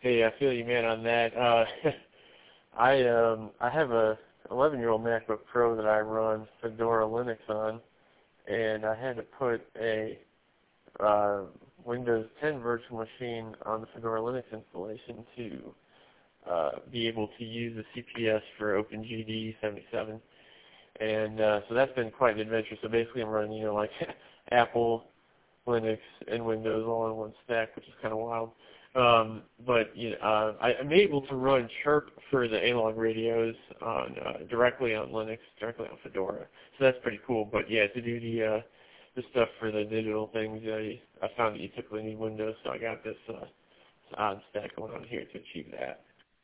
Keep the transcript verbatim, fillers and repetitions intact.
Hey, I feel you, man, on that. Uh, I um I have a eleven-year-old MacBook Pro that I run Fedora Linux on, and I had to put a uh, Windows ten virtual machine on the Fedora Linux installation to uh, be able to use the C P S for OpenGD seventy-seven. And uh, so that's been quite an adventure. So basically I'm running, you know, like Apple, Linux, and Windows all in one stack, which is kind of wild. Um, but you know, uh, I, I'm able to run Chirp for the A-Log radios on uh, directly on Linux, directly on Fedora. So that's pretty cool. But yeah, to do the uh, the stuff for the digital things, uh, I found that you typically need Windows, so I got this uh, odd stack going on here to achieve that.